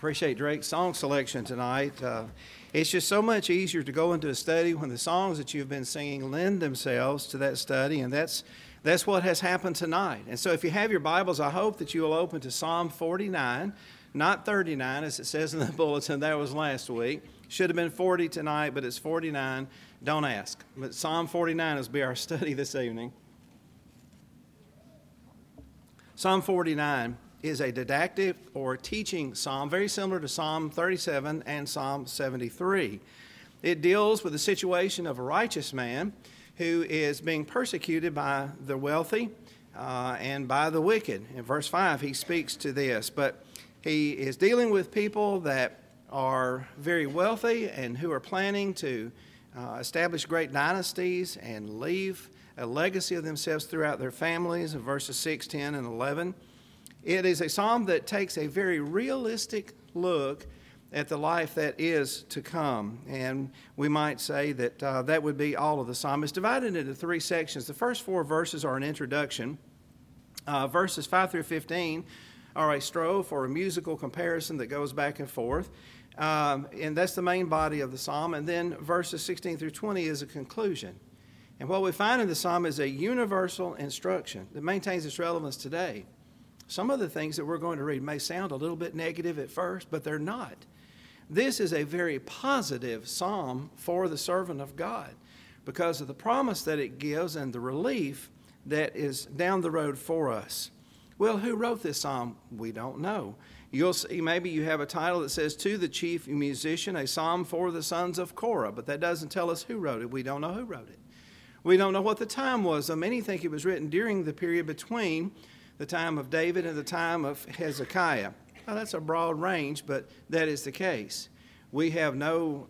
Appreciate Drake's song selection tonight. It's just so much easier to go into a study when the songs that you've been singing lend themselves to that study, and that's what has happened tonight. And so if you have your Bibles, I hope that you will open to Psalm 49, not 39 as it says in the bulletin. That was last week. Should have been 40 tonight, but it's 49. Don't ask. But Psalm 49 will be our study this evening. Psalm 49 is a didactic or teaching psalm, very similar to Psalm 37 and Psalm 73. It deals with the situation of a righteous man who is being persecuted by the wealthy and by the wicked. In verse 5, he speaks to this, but he is dealing with people that are very wealthy and who are planning to establish great dynasties and leave a legacy of themselves throughout their families in verses 6, 10, and 11. It is a psalm that takes a very realistic look at the life that is to come. And we might say that that would be all of the psalm. It's divided into three sections. The first four verses are an introduction. Verses 5 through 15 are a strophe or a musical comparison that goes back and forth. And that's the main body of the psalm. And then verses 16 through 20 is a conclusion. And what we find in the psalm is a universal instruction that maintains its relevance today. Some of the things that we're going to read may sound a little bit negative at first, but they're not. This is a very positive psalm for the servant of God because of the promise that it gives and the relief that is down the road for us. Well, who wrote this psalm? We don't know. You'll see maybe you have a title that says, To the Chief Musician, a psalm for the sons of Korah, but that doesn't tell us who wrote it. We don't know who wrote it. We don't know what the time was. Many think it was written during the period between the time of David and the time of Hezekiah. Now, that's a broad range, but that is the case. We have no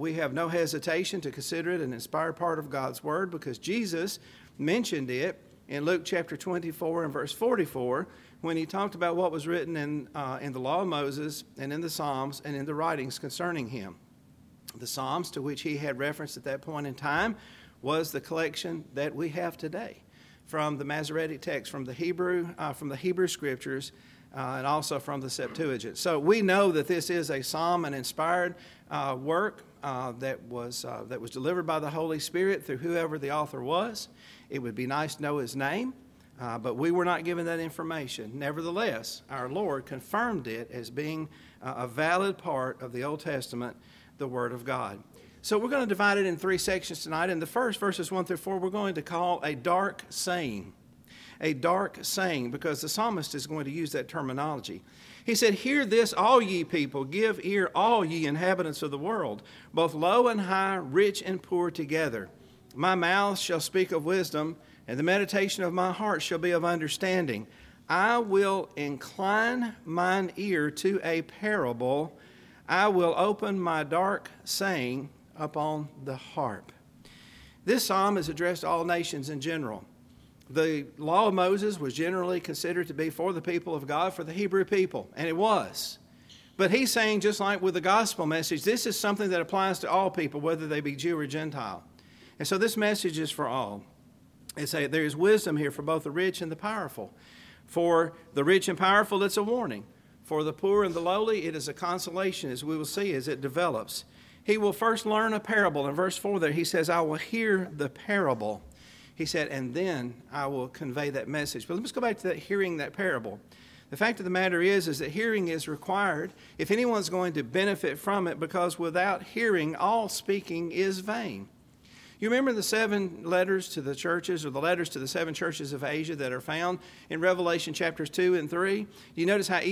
hesitation to consider it an inspired part of God's Word because Jesus mentioned it in Luke chapter 24 and verse 44 when he talked about what was written in the law of Moses and in the Psalms and in the writings concerning him. The Psalms to which he had reference at that point in time was the collection that we have today from the Masoretic text, from the Hebrew Scriptures, and also from the Septuagint. So we know that this is a psalm, an inspired work that was delivered by the Holy Spirit through whoever the author was. It would be nice to know his name, but we were not given that information. Nevertheless, our Lord confirmed it as being a valid part of the Old Testament, the Word of God. So we're going to divide it in three sections tonight. And the first, verses 1 through 4, we're going to call a dark saying. A dark saying, because the psalmist is going to use that terminology. He said, Hear this, all ye people, give ear, all ye inhabitants of the world, both low and high, rich and poor together. My mouth shall speak of wisdom, and the meditation of my heart shall be of understanding. I will incline mine ear to a parable. I will open my dark saying upon the harp. This psalm is addressed to all nations in general. The law of Moses was generally considered to be for the people of God, for the Hebrew people, and it was. But he's saying, just like with the gospel message, this is something that applies to all people, whether they be Jew or Gentile. And so this message is for all. It's there is wisdom here for both the rich and the powerful. For the rich and powerful, it's a warning. For the poor and the lowly, it is a consolation, as we will see as it develops. He will first learn a parable. In verse 4 there, he says, I will hear the parable. He said, and then I will convey that message. But let's go back to that hearing that parable. The fact of the matter is that hearing is required if anyone's going to benefit from it, because without hearing, all speaking is vain. You remember the 7 letters to the churches, or the letters to the 7 churches of Asia that are found in Revelation chapters 2 and 3? Do you notice how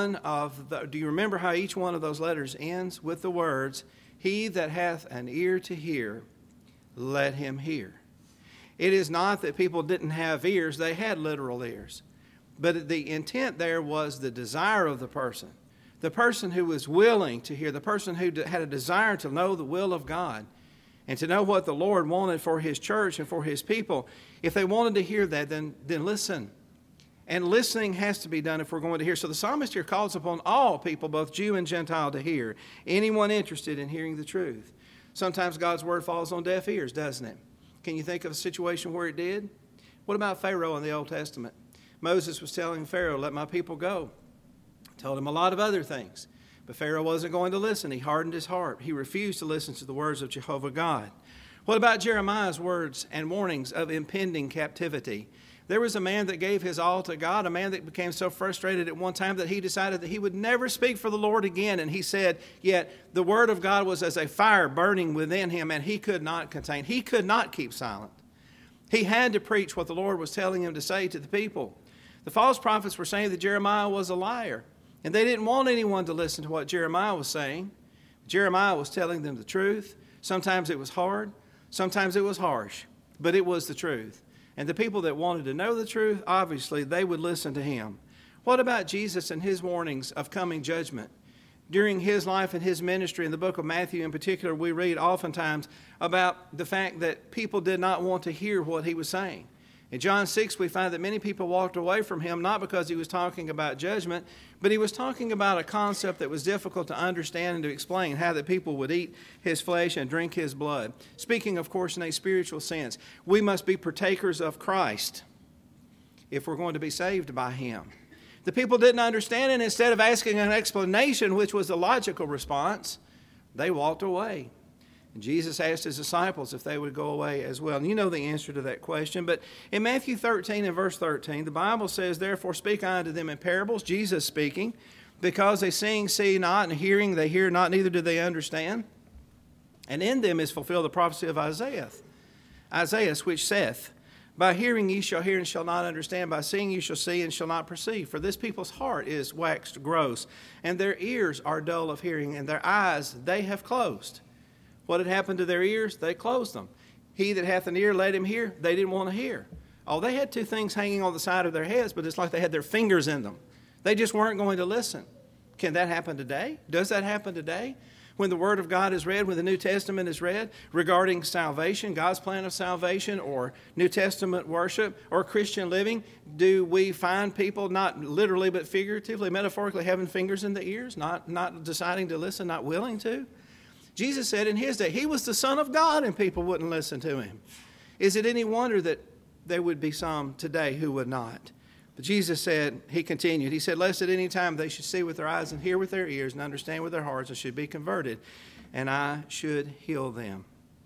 do you remember how each one of those letters ends with the words, He that hath an ear to hear, let him hear. It is not that people didn't have ears, they had literal ears. But the intent there was the desire of the person who was willing to hear, the person who had a desire to know the will of God and to know what the Lord wanted for His church and for His people. If they wanted to hear that, then listen. And listening has to be done if we're going to hear. So the psalmist here calls upon all people, both Jew and Gentile, to hear. Anyone interested in hearing the truth. Sometimes God's word falls on deaf ears, doesn't it? Can you think of a situation where it did? What about Pharaoh in the Old Testament? Moses was telling Pharaoh, let my people go. Told him a lot of other things. But Pharaoh wasn't going to listen. He hardened his heart. He refused to listen to the words of Jehovah God. What about Jeremiah's words and warnings of impending captivity? There was a man that gave his all to God, a man that became so frustrated at one time that he decided that he would never speak for the Lord again. And he said, yet the word of God was as a fire burning within him, and he could not contain. He could not keep silent. He had to preach what the Lord was telling him to say to the people. The false prophets were saying that Jeremiah was a liar, and they didn't want anyone to listen to what Jeremiah was saying. Jeremiah was telling them the truth. Sometimes it was hard. Sometimes it was harsh. But it was the truth. And the people that wanted to know the truth, obviously, they would listen to him. What about Jesus and his warnings of coming judgment? During his life and his ministry, in the book of Matthew in particular, we read oftentimes about the fact that people did not want to hear what he was saying. In John 6, we find that many people walked away from him, not because he was talking about judgment, but he was talking about a concept that was difficult to understand and to explain, how that people would eat his flesh and drink his blood. Speaking, of course, in a spiritual sense, we must be partakers of Christ if we're going to be saved by him. The people didn't understand, and instead of asking an explanation, which was the logical response, they walked away. And Jesus asked his disciples if they would go away as well. And you know the answer to that question. But in Matthew 13 and verse 13, the Bible says, therefore speak I unto them in parables, Jesus speaking, because they seeing, see not, and hearing, they hear not, neither do they understand. And in them is fulfilled the prophecy of Isaiah, which saith, by hearing ye shall hear and shall not understand, by seeing ye shall see and shall not perceive. For this people's heart is waxed gross, and their ears are dull of hearing, and their eyes they have closed. What had happened to their ears? They closed them. He that hath an ear, let him hear. They didn't want to hear. Oh, they had two things hanging on the side of their heads, but it's like they had their fingers in them. They just weren't going to listen. Can that happen today? Does that happen today? When the Word of God is read, when the New Testament is read regarding salvation, God's plan of salvation, or New Testament worship, or Christian living, do we find people, not literally but figuratively, metaphorically, having fingers in the ears, not deciding to listen, not willing to? Jesus said in his day, he was the Son of God and people wouldn't listen to him. Is it any wonder that there would be some today who would not? But Jesus said, he continued, he said, lest at any time they should see with their eyes and hear with their ears and understand with their hearts and should be converted, and I should heal them.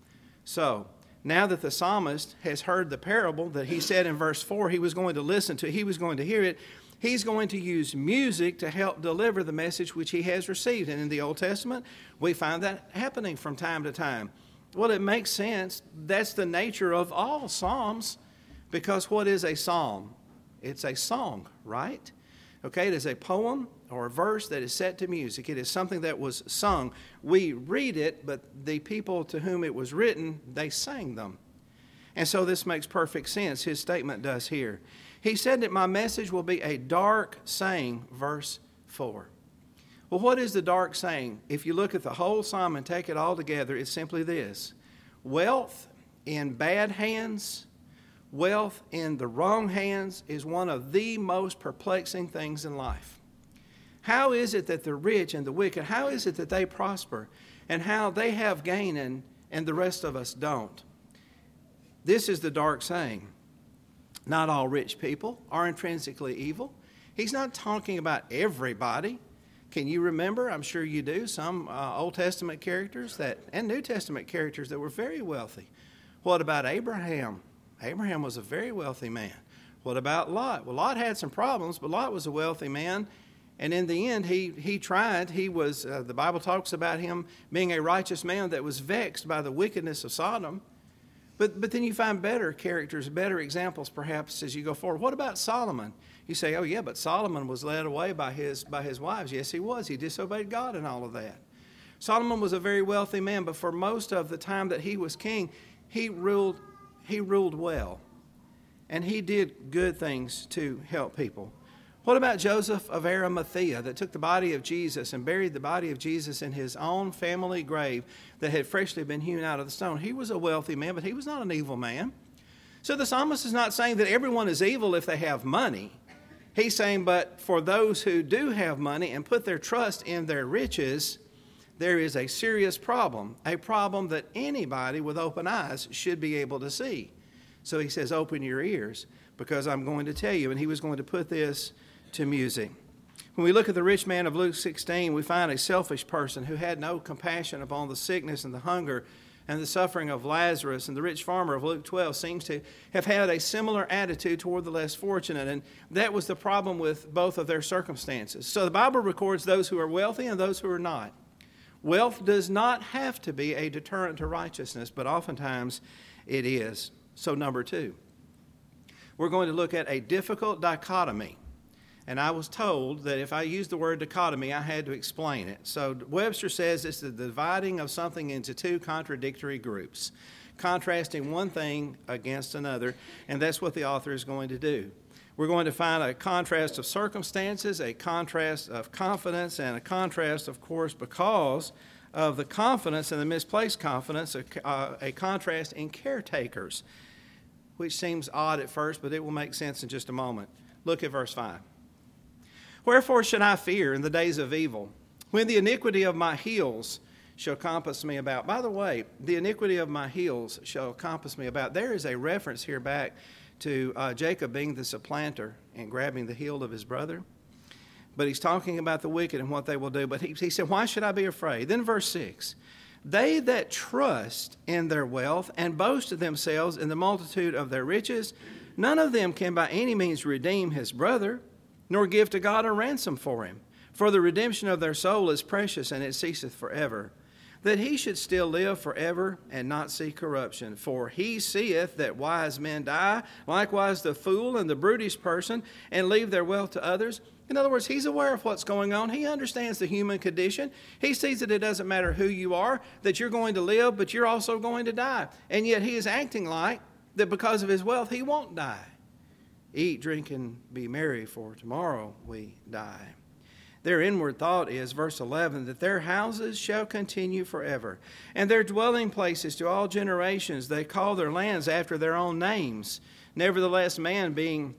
So, now that the psalmist has heard the parable that he said in verse 4 he was going to listen to, he was going to hear it, he's going to use music to help deliver the message which he has received. And in the Old Testament, we find that happening from time to time. Well, it makes sense. That's the nature of all psalms, because what is a psalm? It's a song, right? Okay, it is a poem or a verse that is set to music. It is something that was sung. We read it, but the people to whom it was written, they sang them. And so this makes perfect sense. His statement does here. He said that my message will be a dark saying, verse 4. Well, what is the dark saying? If you look at the whole psalm and take it all together, it's simply this. Wealth in bad hands, wealth in the wrong hands is one of the most perplexing things in life. How is it that the rich and the wicked, how is it that they prosper and how they have gain and the rest of us don't? This is the dark saying. Not all rich people are intrinsically evil. He's not talking about everybody. Can you remember, I'm sure you do, some Old Testament characters and New Testament characters that were very wealthy? What about Abraham? Abraham was a very wealthy man. What about Lot? Well, Lot had some problems, but Lot was a wealthy man. And in the end, he tried. He was, the Bible talks about him being a righteous man that was vexed by the wickedness of Sodom. But then you find better characters, better examples perhaps as you go forward. What about Solomon? You say, oh yeah, but Solomon was led away by his wives. Yes, he was. He disobeyed God and all of that. Solomon was a very wealthy man, but for most of the time that he was king, he ruled well. And he did good things to help people. What about Joseph of Arimathea that took the body of Jesus and buried the body of Jesus in his own family grave that had freshly been hewn out of the stone? He was a wealthy man, but he was not an evil man. So the psalmist is not saying that everyone is evil if they have money. He's saying, but for those who do have money and put their trust in their riches, there is a serious problem, a problem that anybody with open eyes should be able to see. So he says, open your ears, because I'm going to tell you. And he was going to put this to music. When we look at the rich man of Luke 16, we find a selfish person who had no compassion upon the sickness and the hunger and the suffering of Lazarus. And the rich farmer of Luke 12 seems to have had a similar attitude toward the less fortunate. And that was the problem with both of their circumstances. So the Bible records those who are wealthy and those who are not. Wealth does not have to be a deterrent to righteousness, but oftentimes it is. So number 2, we're going to look at a difficult dichotomy. And I was told that if I used the word dichotomy, I had to explain it. So Webster says it's the dividing of something into two contradictory groups, contrasting one thing against another, and that's what the author is going to do. We're going to find a contrast of circumstances, a contrast of confidence, and a contrast, of course, because of the confidence and the misplaced confidence, a contrast in caretakers, which seems odd at first, but it will make sense in just a moment. Look at verse 5. Wherefore should I fear in the days of evil, when the iniquity of my heels shall compass me about? By the way, the iniquity of my heels shall compass me about. There is a reference here back to Jacob being the supplanter and grabbing the heel of his brother. But he's talking about the wicked and what they will do. But he said, why should I be afraid? Then verse 6, they that trust in their wealth and boast of themselves in the multitude of their riches, none of them can by any means redeem his brother, nor give to God a ransom for him. For the redemption of their soul is precious, and it ceaseth forever. That he should still live forever and not see corruption. For he seeth that wise men die, likewise the fool and the brutish person, and leave their wealth to others. In other words, he's aware of what's going on. He understands the human condition. He sees that it doesn't matter who you are, that you're going to live, but you're also going to die. And yet he is acting like that because of his wealth, he won't die. Eat, drink, and be merry, for tomorrow we die. Their inward thought is, verse 11, that their houses shall continue forever, and their dwelling places to all generations. They call their lands after their own names. Nevertheless, man being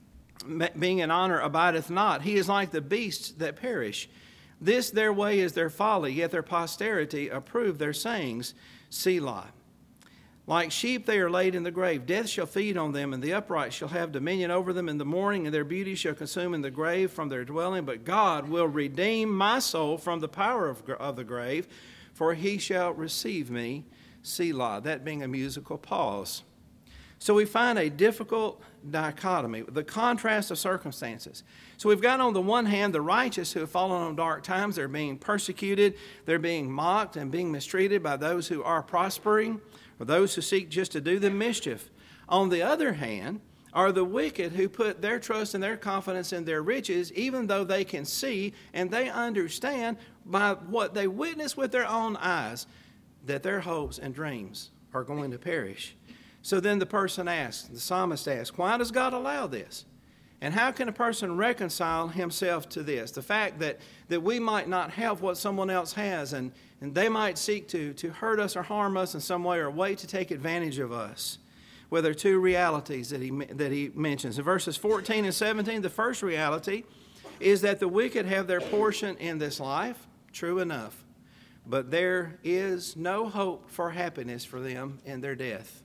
in honor abideth not. He is like the beasts that perish. This their way is their folly, yet their posterity approve their sayings. Selah. Like sheep they are laid in the grave. Death shall feed on them, and the upright shall have dominion over them in the morning, and their beauty shall consume in the grave from their dwelling. But God will redeem my soul from the power of the grave, for he shall receive me. Selah. That being a musical pause. So we find a difficult dichotomy, the contrast of circumstances. So we've got on the one hand the righteous who have fallen on dark times. They're being persecuted. They're being mocked and being mistreated by those who are prospering, or those who seek just to do them mischief. On the other hand are the wicked who put their trust and their confidence in their riches, even though they can see and they understand by what they witness with their own eyes that their hopes and dreams are going to perish. So then the person asks, the psalmist asks, why does God allow this? And how can a person reconcile himself to this? The fact that we might not have what someone else has, and they might seek to hurt us or harm us in some way, or wait to take advantage of us. Well, there are two realities that he mentions. In verses 14 and 17, the first reality is that the wicked have their portion in this life. True enough. But there is no hope for happiness for them in their death.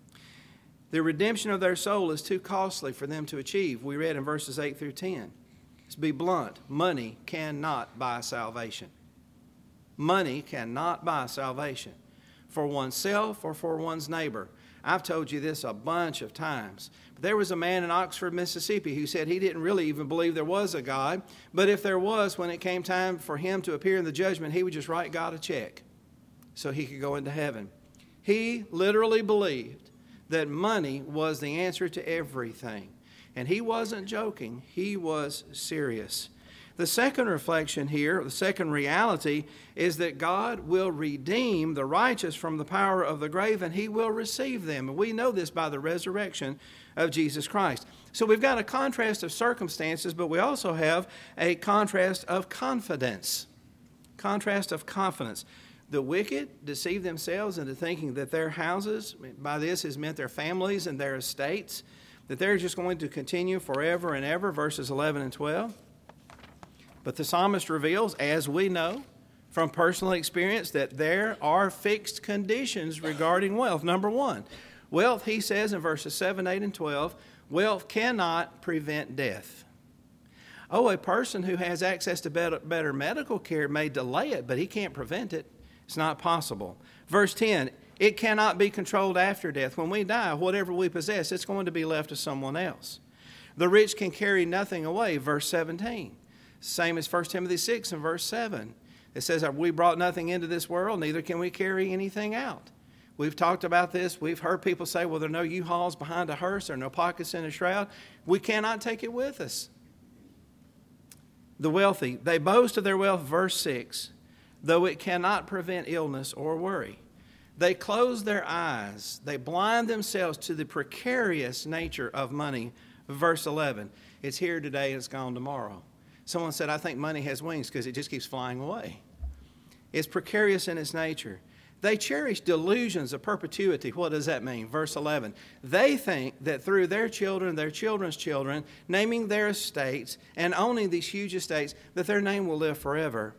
The redemption of their soul is too costly for them to achieve. We read in verses 8 through 10. To be blunt, money cannot buy salvation. Money cannot buy salvation for oneself or for one's neighbor. I've told you this a bunch of times. But there was a man in Oxford, Mississippi, who said he didn't really even believe there was a God. But if there was, when it came time for him to appear in the judgment, he would just write God a check so he could go into heaven. He literally believed that money was the answer to everything. And he wasn't joking. He was serious. The second reflection here, the second reality, is that God will redeem the righteous from the power of the grave, and he will receive them. And we know this by the resurrection of Jesus Christ. So we've got a contrast of circumstances, but we also have a contrast of confidence. Contrast of confidence. The wicked deceive themselves into thinking that their houses, by this is meant their families and their estates, that they're just going to continue forever and ever, verses 11 and 12. But the psalmist reveals, as we know from personal experience, that there are fixed conditions regarding wealth. Number one, wealth, he says in verses 7, 8, and 12, wealth cannot prevent death. Oh, a person who has access to better medical care may delay it, but he can't prevent it. It's not possible. Verse 10, it cannot be controlled after death. When we die, whatever we possess, it's going to be left to someone else. The rich can carry nothing away. Verse 17, same as 1 Timothy 6 and verse 7. It says, we brought nothing into this world, neither can we carry anything out. We've talked about this. We've heard people say, well, there are no U-Hauls behind a hearse. There are no pockets in a shroud. We cannot take it with us. The wealthy, they boast of their wealth, verse 6, though it cannot prevent illness or worry. They close their eyes. They blind themselves to the precarious nature of money. Verse 11, it's here today, it's gone tomorrow. Someone said, I think money has wings because it just keeps flying away. It's precarious in its nature. They cherish delusions of perpetuity. What does that mean? Verse 11. They think that through their children, their children's children, naming their estates and owning these huge estates, that their name will live forever.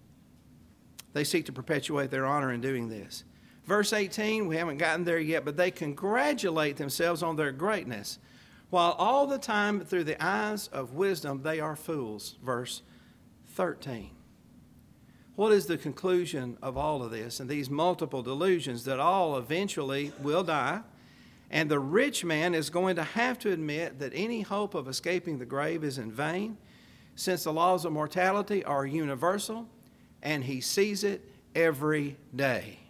They seek to perpetuate their honor in doing this. Verse 18, we haven't gotten there yet, but they congratulate themselves on their greatness, while all the time through the eyes of wisdom they are fools. Verse 13. What is the conclusion of all of this and these multiple delusions? That all eventually will die, and the rich man is going to have to admit that any hope of escaping the grave is in vain, since the laws of mortality are universal, and he sees it every day.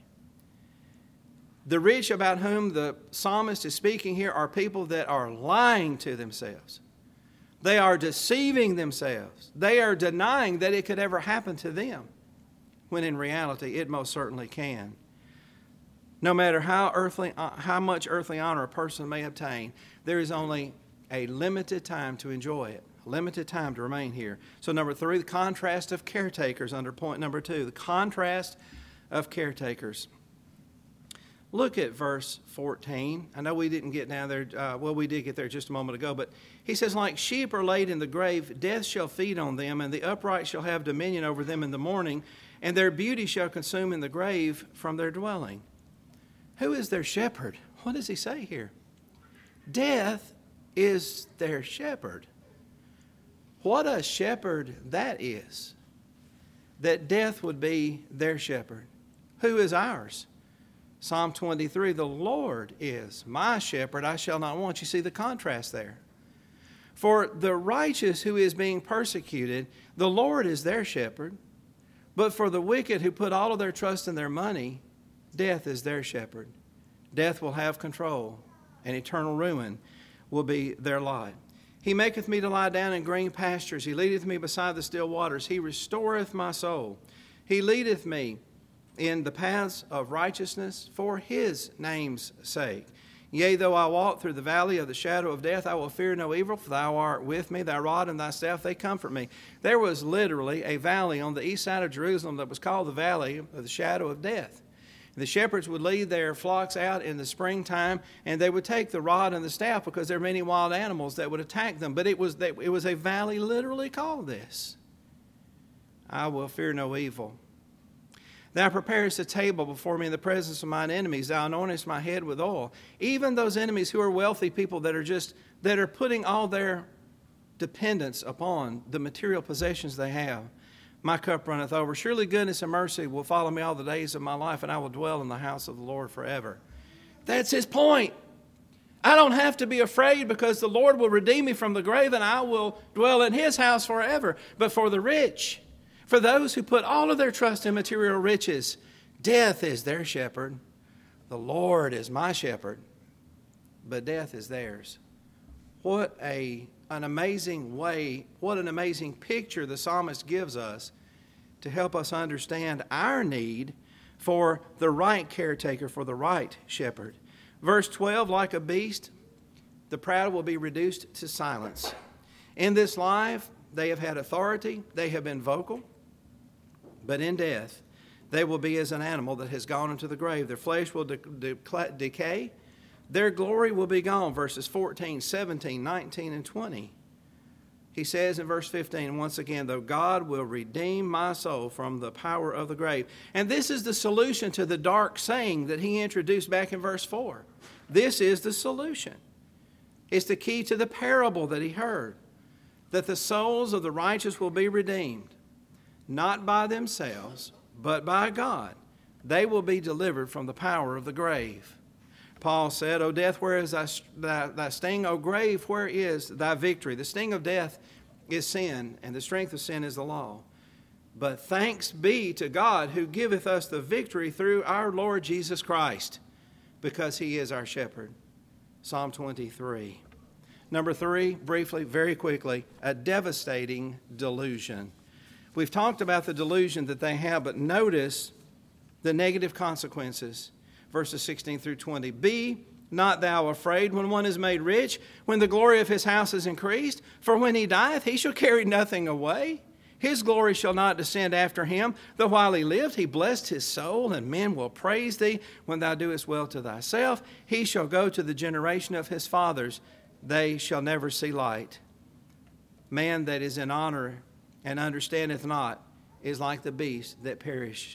The rich about whom the psalmist is speaking here are people that are lying to themselves. They are deceiving themselves. They are denying that it could ever happen to them, when in reality it most certainly can. No matter how much earthly honor a person may obtain, there is only a limited time to enjoy it, a limited time to remain here. So number 3, the contrast of caretakers under point number 2, the contrast of caretakers. Look at verse 14. I know we didn't get down there. We did get there just a moment ago. But he says, like sheep are laid in the grave, death shall feed on them, and the upright shall have dominion over them in the morning, and their beauty shall consume in the grave from their dwelling. Who is their shepherd? What does he say here? Death is their shepherd. What a shepherd that is. That death would be their shepherd. Who is ours? Psalm 23, the Lord is my shepherd, I shall not want. You see the contrast there. For the righteous who is being persecuted, the Lord is their shepherd. But for the wicked who put all of their trust in their money, death is their shepherd. Death will have control, and eternal ruin will be their lot. He maketh me to lie down in green pastures. He leadeth me beside the still waters. He restoreth my soul. He leadeth me in the paths of righteousness for his name's sake. Yea, though I walk through the valley of the shadow of death, I will fear no evil, for thou art with me, thy rod and thy staff, they comfort me. There was literally a valley on the east side of Jerusalem that was called the valley of the shadow of death. The shepherds would lead their flocks out in the springtime, and they would take the rod and the staff because there are many wild animals that would attack them. But it was a valley literally called this. I will fear no evil. Thou preparest a table before me in the presence of mine enemies. Thou anointest my head with oil. Even those enemies who are wealthy people that are putting all their dependence upon the material possessions they have. My cup runneth over. Surely goodness and mercy will follow me all the days of my life, and I will dwell in the house of the Lord forever. That's his point. I don't have to be afraid because the Lord will redeem me from the grave, and I will dwell in his house forever. But for the rich, for those who put all of their trust in material riches, death is their shepherd. The Lord is my shepherd, but death is theirs. What an amazing way, what an amazing picture the psalmist gives us to help us understand our need for the right caretaker, for the right shepherd. Verse 12, like a beast, the proud will be reduced to silence. In this life, they have had authority, they have been vocal. But in death, they will be as an animal that has gone into the grave. Their flesh will decay. Their glory will be gone. Verses 14, 17, 19, and 20. He says in verse 15, once again, though God will redeem my soul from the power of the grave. And this is the solution to the dark saying that he introduced back in verse 4. This is the solution. It's the key to the parable that he heard. that the souls of the righteous will be redeemed, not by themselves, but by God. They will be delivered from the power of the grave. Paul said, O death, where is thy sting? O grave, where is thy victory? The sting of death is sin, and the strength of sin is the law. But thanks be to God who giveth us the victory through our Lord Jesus Christ, because he is our shepherd. Psalm 23. Number 3, briefly, very quickly, a devastating delusion. We've talked about the delusion that they have, but notice the negative consequences. Verses 16 through 20. Be not thou afraid when one is made rich, when the glory of his house is increased. For when he dieth, he shall carry nothing away. His glory shall not descend after him. Though while he lived, he blessed his soul, and men will praise thee when thou doest well to thyself. He shall go to the generation of his fathers. They shall never see light. Man that is in honor and understandeth not is like the beasts that perish.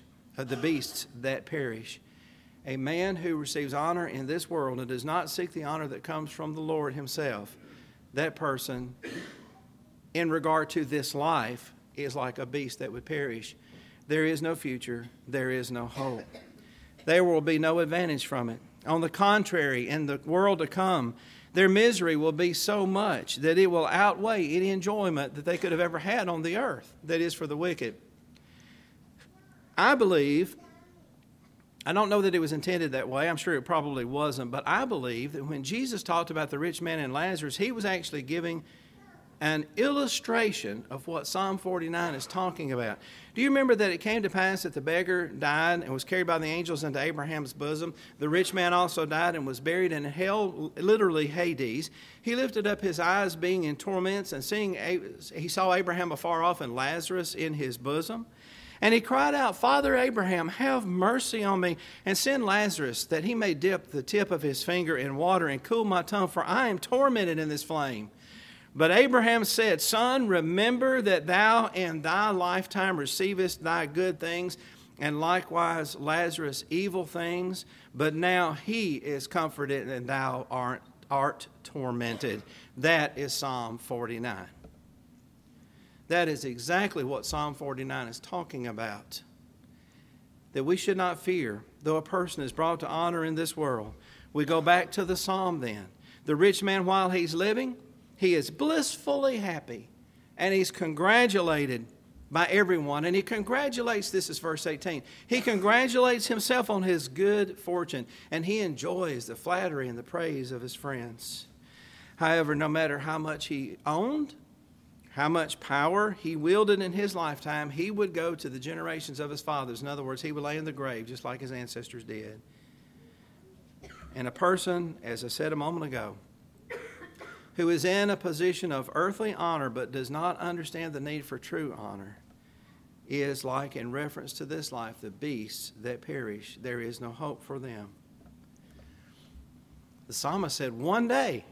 A man who receives honor in this world and does not seek the honor that comes from the Lord himself, that person, in regard to this life, is like a beast that would perish. There is no future. There is no hope. There will be no advantage from it. On the contrary, in the world to come, their misery will be so much that it will outweigh any enjoyment that they could have ever had on the earth, that is for the wicked. I believe, I don't know that it was intended that way. I'm sure it probably wasn't. But I believe that when Jesus talked about the rich man and Lazarus, he was actually giving an illustration of what Psalm 49 is talking about. Do you remember that it came to pass that the beggar died and was carried by the angels into Abraham's bosom? The rich man also died and was buried in hell, literally Hades. He lifted up his eyes, being in torments, and seeing, he saw Abraham afar off and Lazarus in his bosom. And he cried out, Father Abraham, have mercy on me, and send Lazarus, that he may dip the tip of his finger in water and cool my tongue, for I am tormented in this flame. But Abraham said, Son, remember that thou in thy lifetime receivest thy good things, and likewise Lazarus evil things. But now he is comforted, and thou art tormented. That is Psalm 49. That is exactly what Psalm 49 is talking about. That we should not fear, though a person is brought to honor in this world. We go back to the psalm then. The rich man, while he's living, he is blissfully happy, and he's congratulated by everyone. And he congratulates, this is verse 18, he congratulates himself on his good fortune, and he enjoys the flattery and the praise of his friends. However, no matter how much he owned, how much power he wielded in his lifetime, he would go to the generations of his fathers. In other words, he would lay in the grave just like his ancestors did. And a person, as I said a moment ago, who is in a position of earthly honor but does not understand the need for true honor is like, in reference to this life, the beasts that perish. There is no hope for them. The psalmist said, one day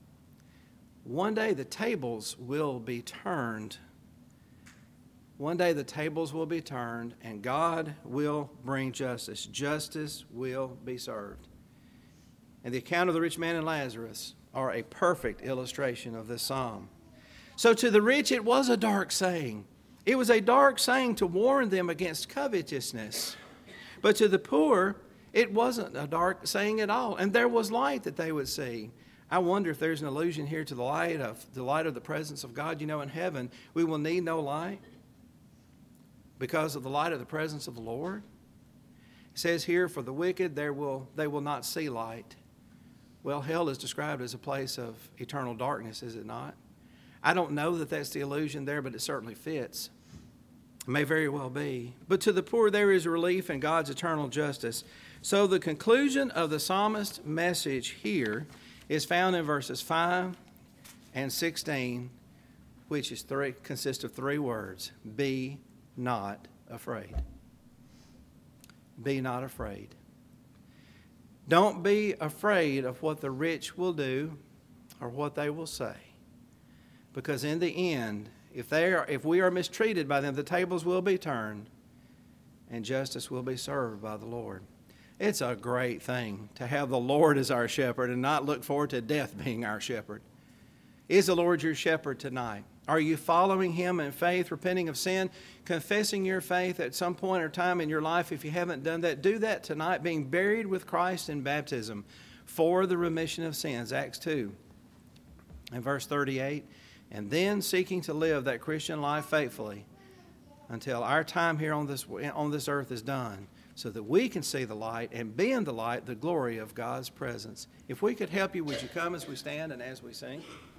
the tables will be turned. One day the tables will be turned, and God will bring justice. Justice will be served. And the account of the rich man and Lazarus are a perfect illustration of this psalm. So to the rich it was a dark saying. It was a dark saying to warn them against covetousness. But to the poor, it wasn't a dark saying at all. And there was light that they would see. I wonder if there's an allusion here to the light of the presence of God. You know, in heaven, we will need no light because of the light of the presence of the Lord. It says here, for the wicked, they will not see light. Well, hell is described as a place of eternal darkness, is it not? I don't know that that's the allusion there, but it certainly fits. It may very well be. But to the poor there is relief in God's eternal justice. So the conclusion of the psalmist's message here is found in verses 5 and 16, which consists of 3 words. Be not afraid. Be not afraid. Don't be afraid of what the rich will do or what they will say. Because in the end, if we are mistreated by them, the tables will be turned and justice will be served by the Lord. It's a great thing to have the Lord as our shepherd and not look forward to death being our shepherd. Is the Lord your shepherd tonight? Are you following Him in faith, repenting of sin, confessing your faith at some point or time in your life? If you haven't done that, do that tonight, being buried with Christ in baptism for the remission of sins. Acts 2 and verse 38. And then seeking to live that Christian life faithfully until our time here on this earth is done, so that we can see the light and be in the light, the glory of God's presence. If we could help you, would you come as we stand and as we sing?